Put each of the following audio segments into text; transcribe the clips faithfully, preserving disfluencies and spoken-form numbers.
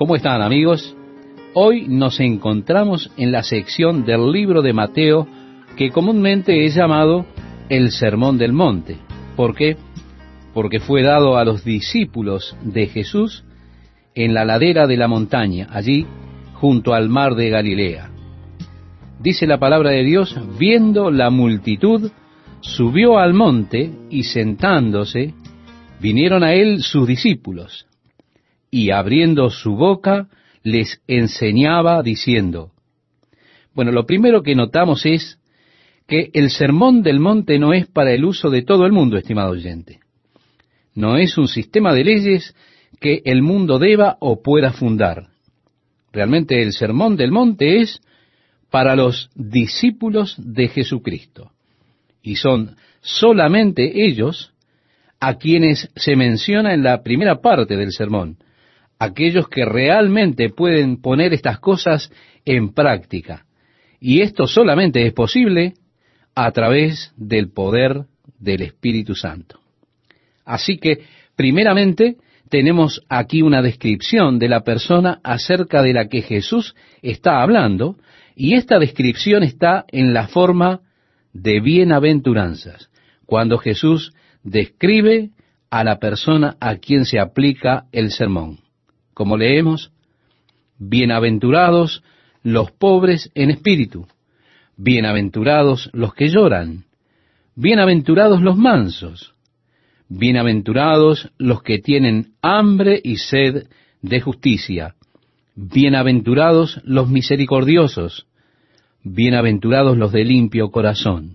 ¿Cómo están, amigos? Hoy nos encontramos en la sección del libro de Mateo que comúnmente es llamado el Sermón del Monte. ¿Por qué? Porque fue dado a los discípulos de Jesús en la ladera de la montaña, allí junto al mar de Galilea. Dice la palabra de Dios: viendo la multitud, subió al monte y sentándose, vinieron a él sus discípulos, y abriendo su boca, les enseñaba diciendo. Bueno, lo primero que notamos es que el Sermón del Monte no es para el uso de todo el mundo, estimado oyente. No es un sistema de leyes que el mundo deba o pueda fundar. Realmente el Sermón del Monte es para los discípulos de Jesucristo. Y son solamente ellos a quienes se menciona en la primera parte del sermón, aquellos que realmente pueden poner estas cosas en práctica. Y esto solamente es posible a través del poder del Espíritu Santo. Así que, primeramente, tenemos aquí una descripción de la persona acerca de la que Jesús está hablando, y esta descripción está en la forma de bienaventuranzas, cuando Jesús describe a la persona a quien se aplica el sermón. Como leemos, bienaventurados los pobres en espíritu, bienaventurados los que lloran, bienaventurados los mansos, bienaventurados los que tienen hambre y sed de justicia, bienaventurados los misericordiosos, bienaventurados los de limpio corazón,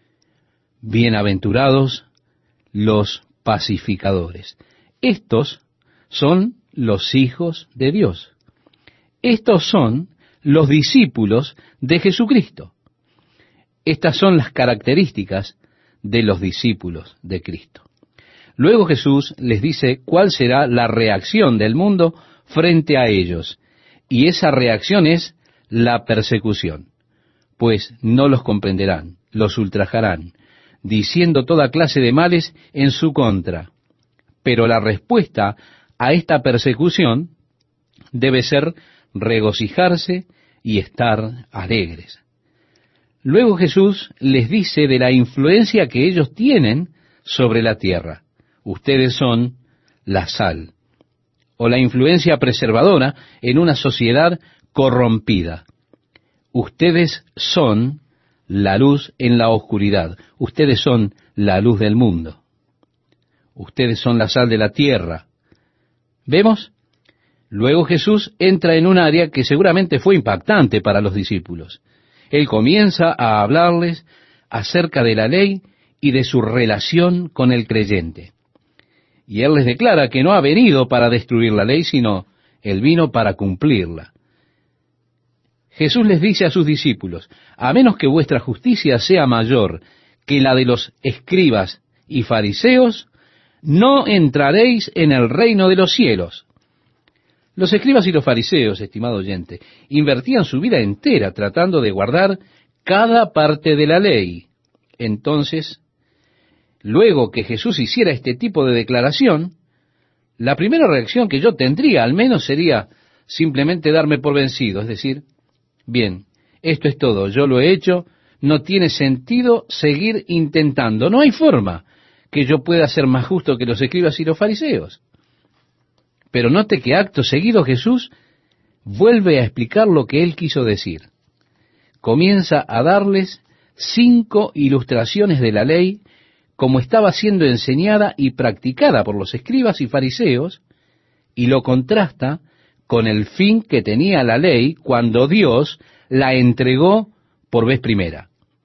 bienaventurados los pacificadores. Estos son los hijos de Dios. Estos son los discípulos de Jesucristo. Estas son las características de los discípulos de Cristo. Luego Jesús les dice cuál será la reacción del mundo frente a ellos, y esa reacción es la persecución, pues no los comprenderán, los ultrajarán, diciendo toda clase de males en su contra. Pero la respuesta a esta persecución debe ser regocijarse y estar alegres. Luego Jesús les dice de la influencia que ellos tienen sobre la tierra. Ustedes son la sal, o la influencia preservadora en una sociedad corrompida. Ustedes son la luz en la oscuridad. Ustedes son la luz del mundo. Ustedes son la sal de la tierra. ¿Vemos? Luego Jesús entra en un área que seguramente fue impactante para los discípulos. Él comienza a hablarles acerca de la ley y de su relación con el creyente. Y Él les declara que no ha venido para destruir la ley, sino Él vino para cumplirla. Jesús les dice a sus discípulos: a menos que vuestra justicia sea mayor que la de los escribas y fariseos, no entraréis en el reino de los cielos. Los escribas y los fariseos, estimado oyente, invertían su vida entera tratando de guardar cada parte de la ley. Entonces, luego que Jesús hiciera este tipo de declaración, la primera reacción que yo tendría al menos sería simplemente darme por vencido, es decir, bien, esto es todo, yo lo he hecho, no tiene sentido seguir intentando, no hay forma que yo pueda ser más justo que los escribas y los fariseos. Pero note que acto seguido Jesús vuelve a explicar lo que Él quiso decir. Comienza a darles cinco ilustraciones de la ley como estaba siendo enseñada y practicada por los escribas y fariseos, y lo contrasta con el fin que tenía la ley cuando Dios la entregó por vez primera.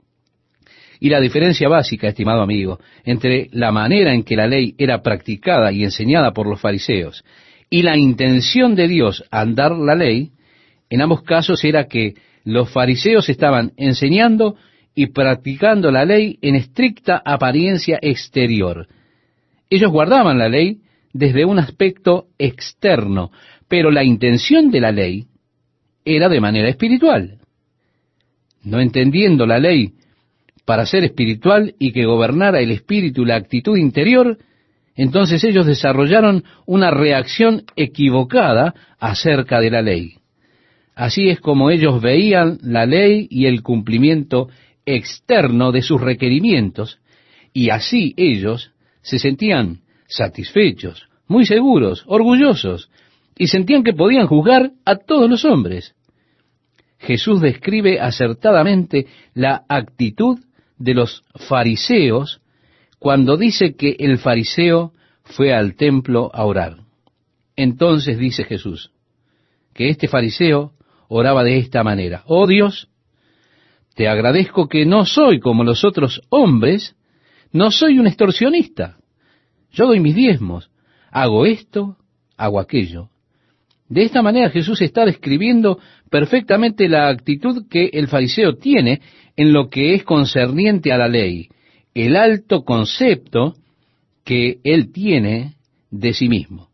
Y la diferencia básica, estimado amigo, entre la manera en que la ley era practicada y enseñada por los fariseos y la intención de Dios al dar la ley, en ambos casos era que los fariseos estaban enseñando y practicando la ley en estricta apariencia exterior. Ellos guardaban la ley desde un aspecto externo, pero la intención de la ley era de manera espiritual. No entendiendo la ley para ser espiritual y que gobernara el espíritu y la actitud interior, Entonces ellos desarrollaron una reacción equivocada acerca de la ley. Así es como ellos veían la ley y el cumplimiento externo de sus requerimientos, y así ellos se sentían satisfechos, muy seguros, orgullosos, y sentían que podían juzgar a todos los hombres. Jesús describe acertadamente la actitud de los fariseos cuando dice que el fariseo fue al templo a orar. Entonces dice Jesús que este fariseo oraba de esta manera: oh Dios, te agradezco que no soy como los otros hombres, no soy un extorsionista, yo doy mis diezmos, hago esto, hago aquello. De esta manera Jesús está describiendo perfectamente la actitud que el fariseo tiene en lo que es concerniente a la ley, el alto concepto que él tiene de sí mismo.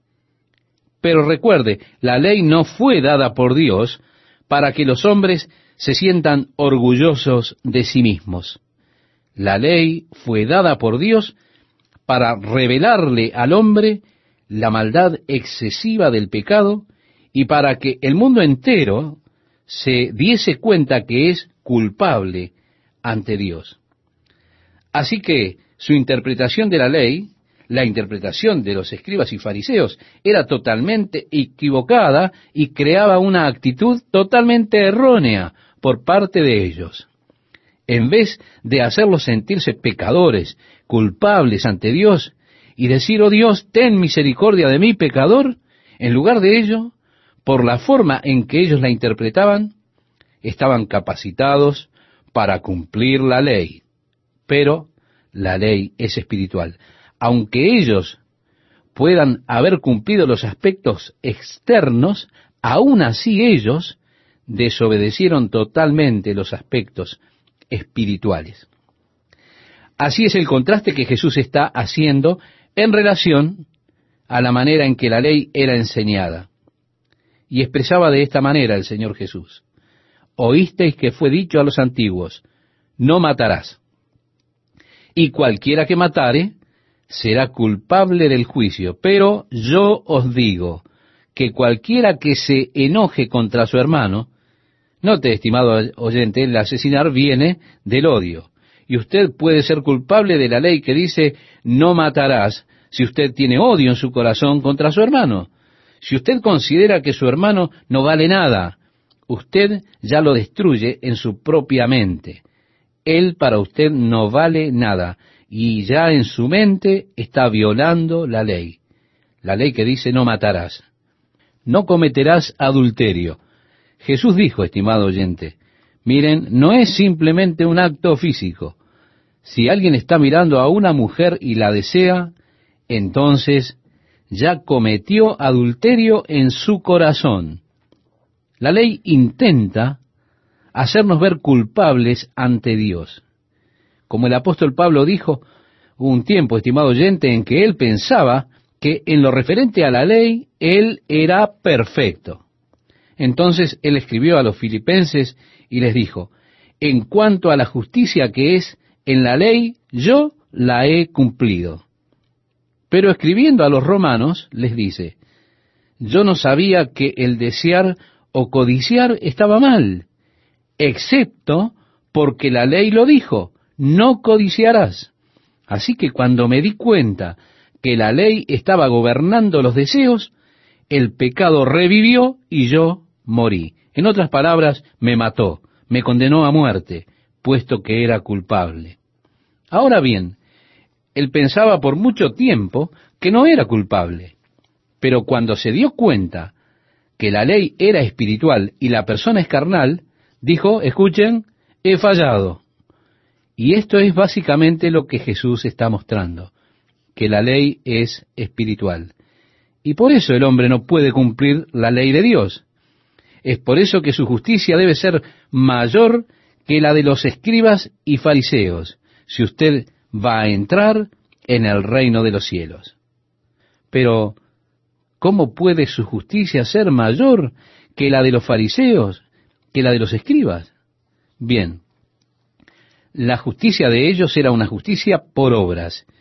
Pero recuerde, la ley no fue dada por Dios para que los hombres se sientan orgullosos de sí mismos. La ley fue dada por Dios para revelarle al hombre la maldad excesiva del pecado y para que el mundo entero se diese cuenta que es culpable ante Dios. Así que su interpretación de la ley, la interpretación de los escribas y fariseos, era totalmente equivocada y creaba una actitud totalmente errónea por parte de ellos. En vez de hacerlos sentirse pecadores, culpables ante Dios, y decir: oh Dios, ten misericordia de mí, pecador, en lugar de ello, por la forma en que ellos la interpretaban, estaban capacitados para cumplir la ley. Pero la ley es espiritual. Aunque ellos puedan haber cumplido los aspectos externos, aún así ellos desobedecieron totalmente los aspectos espirituales. Así es el contraste que Jesús está haciendo en relación a la manera en que la ley era enseñada. Y expresaba de esta manera el Señor Jesús: oísteis que fue dicho a los antiguos, no matarás. Y cualquiera que matare será culpable del juicio. Pero yo os digo que cualquiera que se enoje contra su hermano, note, estimado oyente, el asesinar viene del odio. Y usted puede ser culpable de la ley que dice no matarás si usted tiene odio en su corazón contra su hermano. Si usted considera que su hermano no vale nada, usted ya lo destruye en su propia mente. Él para usted no vale nada y ya en su mente está violando la ley. La ley que dice no matarás. No cometerás adulterio. Jesús dijo, estimado oyente, miren, no es simplemente un acto físico. Si alguien está mirando a una mujer y la desea, entonces ya cometió adulterio en su corazón. La ley intenta hacernos ver culpables ante Dios. Como el apóstol Pablo dijo, hubo un tiempo, estimado oyente, en que él pensaba que en lo referente a la ley, él era perfecto. Entonces él escribió a los filipenses y les dijo, en cuanto a la justicia que es en la ley, yo la he cumplido. Pero escribiendo a los romanos, les dice, yo no sabía que el desear o codiciar estaba mal, excepto porque la ley lo dijo, no codiciarás. Así que cuando me di cuenta que la ley estaba gobernando los deseos, el pecado revivió y yo morí. En otras palabras, me mató, me condenó a muerte, puesto que era culpable. Ahora bien, él pensaba por mucho tiempo que no era culpable, pero cuando se dio cuenta que la ley era espiritual y la persona es carnal, dijo, escuchen, he fallado. Y esto es básicamente lo que Jesús está mostrando, que la ley es espiritual. Y por eso el hombre no puede cumplir la ley de Dios. Es por eso que su justicia debe ser mayor que la de los escribas y fariseos, si usted va a entrar en el reino de los cielos. Pero, ¿cómo puede su justicia ser mayor que la de los fariseos, que la de los escribas? Bien, la justicia de ellos era una justicia por obras,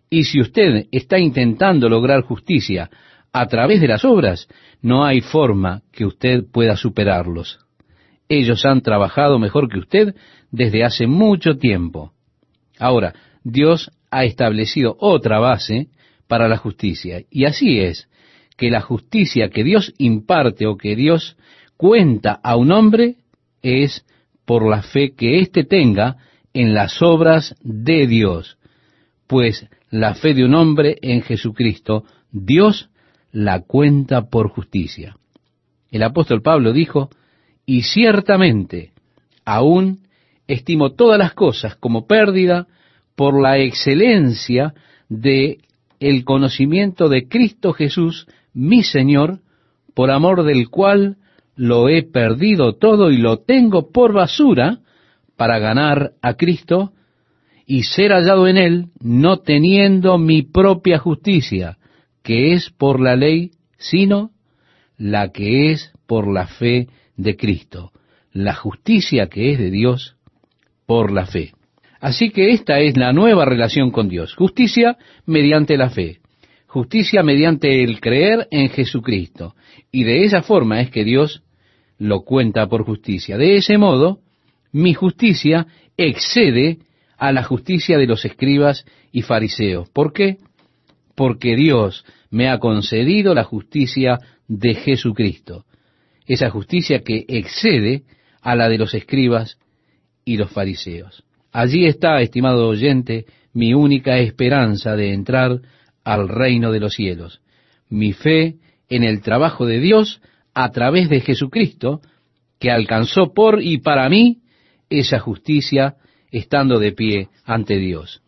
Y si usted está intentando lograr justicia a través de las obras, no hay forma que usted pueda superarlos. Ellos han trabajado mejor que usted desde hace mucho tiempo. Ahora, Dios ha establecido otra base para la justicia. Y así es, que la justicia que Dios imparte o que Dios cuenta a un hombre es por la fe que éste tenga en las obras de Dios. Pues la fe de un hombre en Jesucristo, Dios la cuenta por justicia. El apóstol Pablo dijo, y ciertamente aún estimo todas las cosas como pérdida por la excelencia de el conocimiento de Cristo Jesús, mi Señor, por amor del cual lo he perdido todo y lo tengo por basura para ganar a Cristo y ser hallado en Él, no teniendo mi propia justicia, que es por la ley, sino la que es por la fe de Cristo, la justicia que es de Dios por la fe. Así que esta es la nueva relación con Dios, justicia mediante la fe, justicia mediante el creer en Jesucristo, y de esa forma es que Dios lo cuenta por justicia. De ese modo, mi justicia excede a la justicia de los escribas y fariseos. ¿Por qué? Porque Dios me ha concedido la justicia de Jesucristo, esa justicia que excede a la de los escribas y los fariseos. Allí está, estimado oyente, mi única esperanza de entrar al reino de los cielos, mi fe en el trabajo de Dios a través de Jesucristo, que alcanzó por y para mí esa justicia estando de pie ante Dios.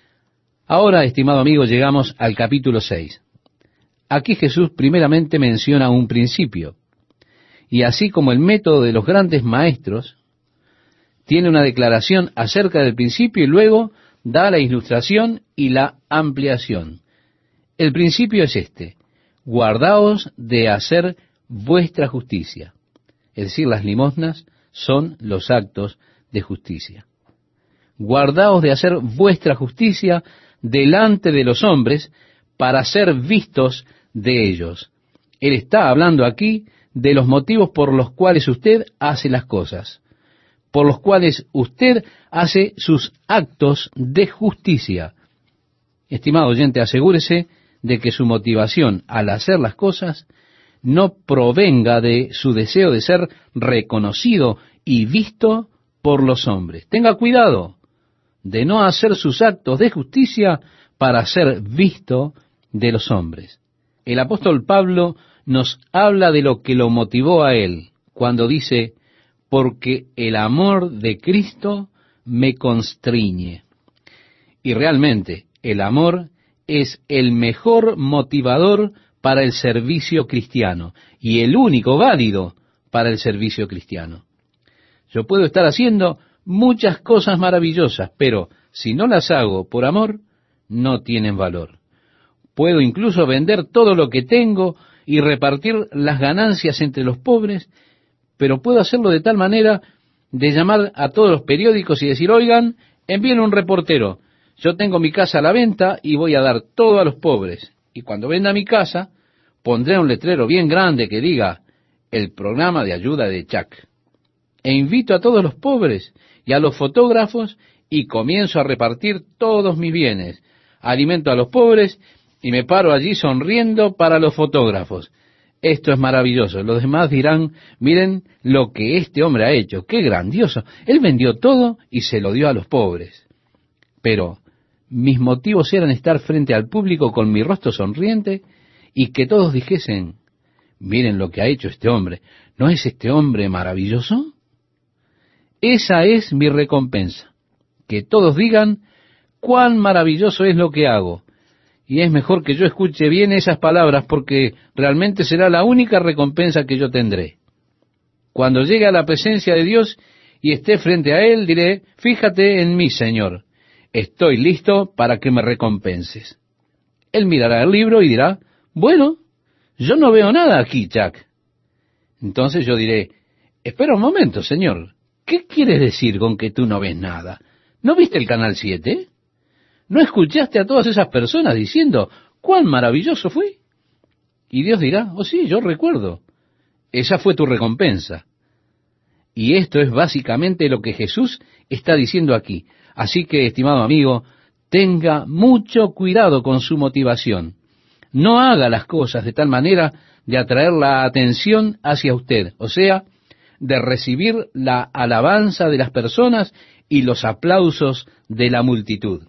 Ahora, estimado amigo, llegamos al capítulo seis. Aquí Jesús primeramente menciona un principio, y así como el método de los grandes maestros, tiene una declaración acerca del principio y luego da la ilustración y la ampliación. El principio es este: guardaos de hacer vuestra justicia. Es decir, las limosnas son los actos de justicia. Guardaos de hacer vuestra justicia delante de los hombres para ser vistos de ellos. Él está hablando aquí de los motivos por los cuales usted hace las cosas, por los cuales usted hace sus actos de justicia. Estimado oyente, asegúrese de que su motivación al hacer las cosas no provenga de su deseo de ser reconocido y visto por los hombres. Tenga cuidado de no hacer sus actos de justicia para ser visto de los hombres. El apóstol Pablo nos habla de lo que lo motivó a él cuando dice, porque el amor de Cristo me constriñe. Y realmente el amor es el mejor motivador para el servicio cristiano y el único válido para el servicio cristiano. Yo puedo estar haciendo muchas cosas maravillosas, pero si no las hago por amor, no tienen valor. Puedo incluso vender todo lo que tengo y repartir las ganancias entre los pobres, pero puedo hacerlo de tal manera de llamar a todos los periódicos y decir, oigan, envíen un reportero, yo tengo mi casa a la venta y voy a dar todo a los pobres. Y cuando venda mi casa, pondré un letrero bien grande que diga, el programa de ayuda de Chuck. E invito a todos los pobres y a los fotógrafos y comienzo a repartir todos mis bienes. Alimento a los pobres y me paro allí sonriendo para los fotógrafos. Esto es maravilloso. Los demás dirán, miren lo que este hombre ha hecho. ¡Qué grandioso! Él vendió todo y se lo dio a los pobres. Pero mis motivos eran estar frente al público con mi rostro sonriente y que todos dijesen, miren lo que ha hecho este hombre. ¿No es este hombre maravilloso? Esa es mi recompensa. Que todos digan, cuán maravilloso es lo que hago. Y es mejor que yo escuche bien esas palabras porque realmente será la única recompensa que yo tendré. Cuando llegue a la presencia de Dios y esté frente a Él, diré, fíjate en mí, Señor, estoy listo para que me recompenses. Él mirará el libro y dirá, bueno, yo no veo nada aquí, Chuck. Entonces yo diré, espera un momento, Señor, ¿qué quieres decir con que tú no ves nada? ¿No viste el canal siete? ¿No escuchaste a todas esas personas diciendo cuán maravilloso fue? Y Dios dirá, oh sí, yo recuerdo. Esa fue tu recompensa. Y esto es básicamente lo que Jesús está diciendo aquí. Así que, estimado amigo, tenga mucho cuidado con su motivación. No haga las cosas de tal manera de atraer la atención hacia usted, o sea, de recibir la alabanza de las personas y los aplausos de la multitud.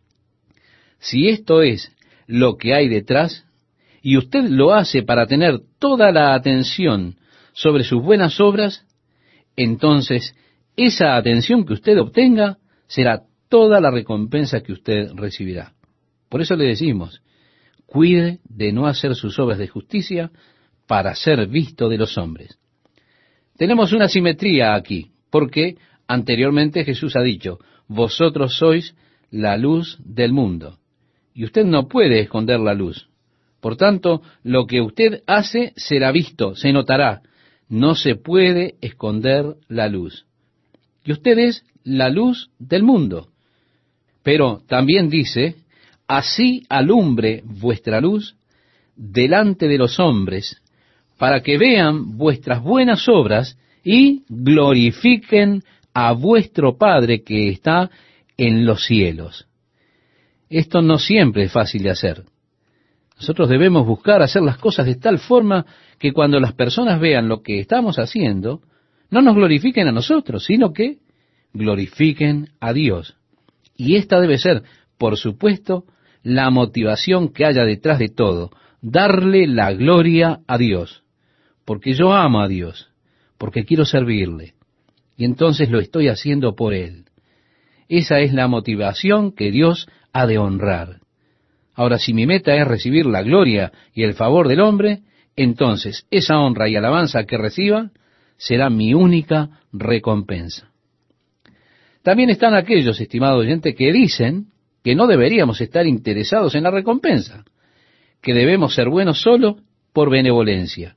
Si esto es lo que hay detrás, y usted lo hace para tener toda la atención sobre sus buenas obras, entonces esa atención que usted obtenga será toda la recompensa que usted recibirá. Por eso le decimos, cuide de no hacer sus obras de justicia para ser visto de los hombres. Tenemos una simetría aquí, porque anteriormente Jesús ha dicho, vosotros sois la luz del mundo, y usted no puede esconder la luz. Por tanto, lo que usted hace será visto, se notará. No se puede esconder la luz. Y usted es la luz del mundo. Pero también dice, así alumbre vuestra luz delante de los hombres, para que vean vuestras buenas obras y glorifiquen a vuestro Padre que está en los cielos. Esto no siempre es fácil de hacer. Nosotros debemos buscar hacer las cosas de tal forma que cuando las personas vean lo que estamos haciendo, no nos glorifiquen a nosotros, sino que glorifiquen a Dios. Y esta debe ser, por supuesto, la motivación que haya detrás de todo, darle la gloria a Dios, porque yo amo a Dios, porque quiero servirle, y entonces lo estoy haciendo por Él. Esa es la motivación que Dios ha de honrar. Ahora, si mi meta es recibir la gloria y el favor del hombre, entonces esa honra y alabanza que reciba será mi única recompensa. También están aquellos, estimado oyente, que dicen que no deberíamos estar interesados en la recompensa, que debemos ser buenos solo por benevolencia.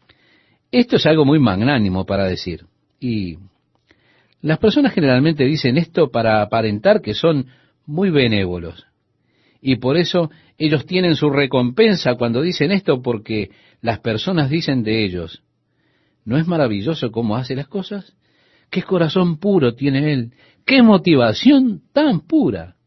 Esto es algo muy magnánimo para decir, y las personas generalmente dicen esto para aparentar que son muy benévolos. Y por eso ellos tienen su recompensa cuando dicen esto, porque las personas dicen de ellos, ¿no es maravilloso cómo hace las cosas? ¿Qué corazón puro tiene él? ¿Qué motivación tan pura?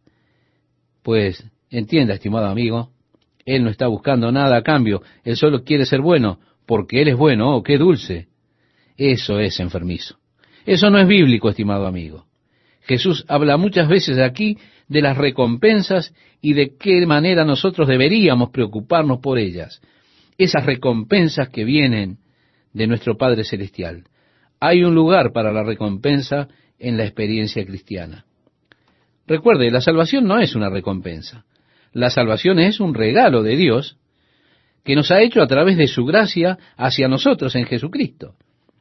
Pues entienda, estimado amigo, él no está buscando nada a cambio, él solo quiere ser bueno, porque él es bueno. ¡Oh, qué dulce! Eso es enfermizo. Eso no es bíblico, estimado amigo. Jesús habla muchas veces aquí de las recompensas y de qué manera nosotros deberíamos preocuparnos por ellas. Esas recompensas que vienen de nuestro Padre Celestial. Hay un lugar para la recompensa en la experiencia cristiana. Recuerde, la salvación no es una recompensa. La salvación es un regalo de Dios que nos ha hecho a través de su gracia hacia nosotros en Jesucristo.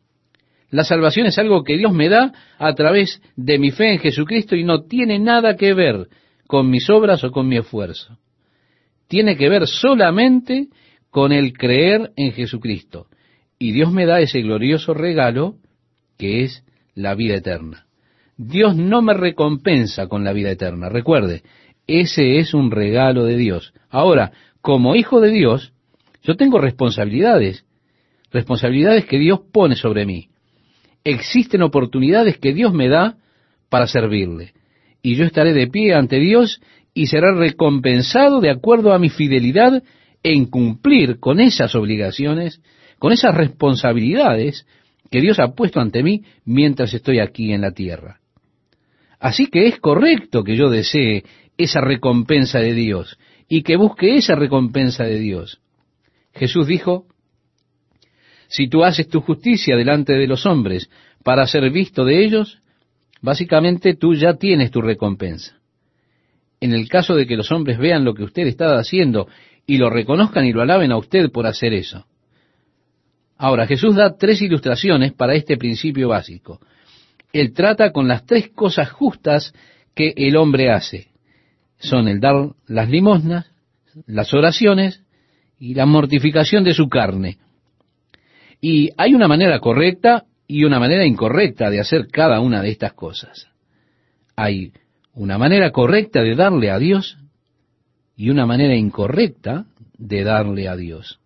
La salvación es algo que Dios me da a través de mi fe en Jesucristo y no tiene nada que ver con mis obras o con mi esfuerzo. Tiene que ver solamente con el creer en Jesucristo. Y Dios me da ese glorioso regalo que es la vida eterna. Dios no me recompensa con la vida eterna. Recuerde, ese es un regalo de Dios. Ahora, como hijo de Dios, yo tengo responsabilidades, responsabilidades que Dios pone sobre mí. Existen oportunidades que Dios me da para servirle. Y yo estaré de pie ante Dios y seré recompensado de acuerdo a mi fidelidad en cumplir con esas obligaciones, con esas responsabilidades que Dios ha puesto ante mí mientras estoy aquí en la tierra. Así que es correcto que yo desee esa recompensa de Dios y que busque esa recompensa de Dios. Jesús dijo, si tú haces tu justicia delante de los hombres para ser visto de ellos, básicamente tú ya tienes tu recompensa. En el caso de que los hombres vean lo que usted está haciendo y lo reconozcan y lo alaben a usted por hacer eso. Ahora, Jesús da tres ilustraciones para este principio básico. Él trata con las tres cosas justas que el hombre hace. Son el dar las limosnas, las oraciones y la mortificación de su carne. Y hay una manera correcta y una manera incorrecta de hacer cada una de estas cosas. Hay una manera correcta de darle a Dios y una manera incorrecta de darle a Dios.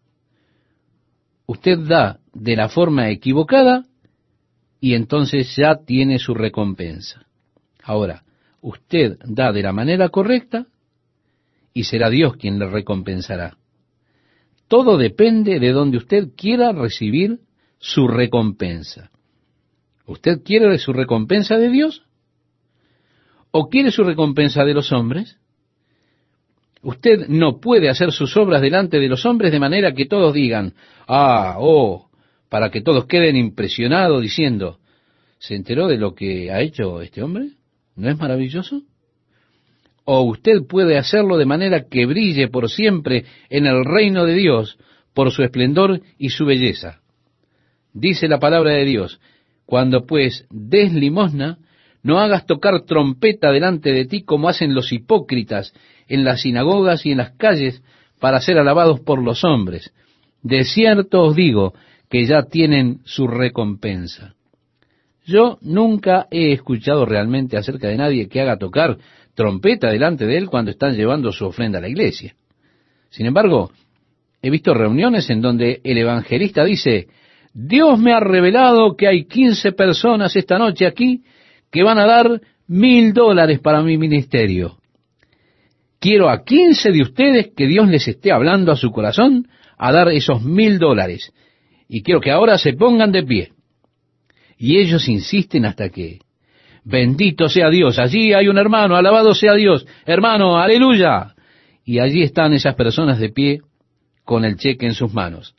Usted da de la forma equivocada y entonces ya tiene su recompensa. Ahora, usted da de la manera correcta y será Dios quien le recompensará. Todo depende de donde usted quiera recibir su recompensa. ¿Usted quiere su recompensa de Dios? ¿O quiere su recompensa de los hombres? Usted no puede hacer sus obras delante de los hombres de manera que todos digan, ah, oh, para que todos queden impresionados diciendo, ¿se enteró de lo que ha hecho este hombre? ¿No es maravilloso? O usted puede hacerlo de manera que brille por siempre en el reino de Dios por su esplendor y su belleza. Dice la palabra de Dios, cuando pues des limosna, no hagas tocar trompeta delante de ti como hacen los hipócritas en las sinagogas y en las calles para ser alabados por los hombres. De cierto os digo que ya tienen su recompensa. Yo nunca he escuchado realmente acerca de nadie que haga tocar trompeta delante de él cuando están llevando su ofrenda a la iglesia. Sin embargo, he visto reuniones en donde el evangelista dice, Dios me ha revelado que hay quince personas esta noche aquí que van a dar mil dólares para mi ministerio. Quiero a quince de ustedes que Dios les esté hablando a su corazón a dar esos mil dólares. Y quiero que ahora se pongan de pie. Y ellos insisten hasta que, bendito sea Dios, allí hay un hermano, alabado sea Dios, hermano, aleluya. Y allí están esas personas de pie con el cheque en sus manos.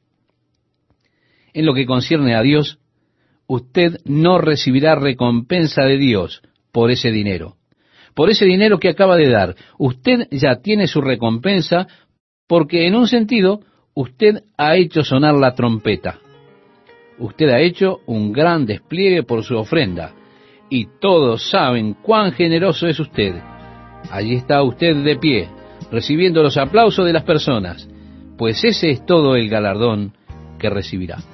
En lo que concierne a Dios, usted no recibirá recompensa de Dios por ese dinero. Por ese dinero que acaba de dar, usted ya tiene su recompensa porque en un sentido usted ha hecho sonar la trompeta. Usted ha hecho un gran despliegue por su ofrenda y todos saben cuán generoso es usted. Allí está usted de pie, recibiendo los aplausos de las personas, pues ese es todo el galardón que recibirá.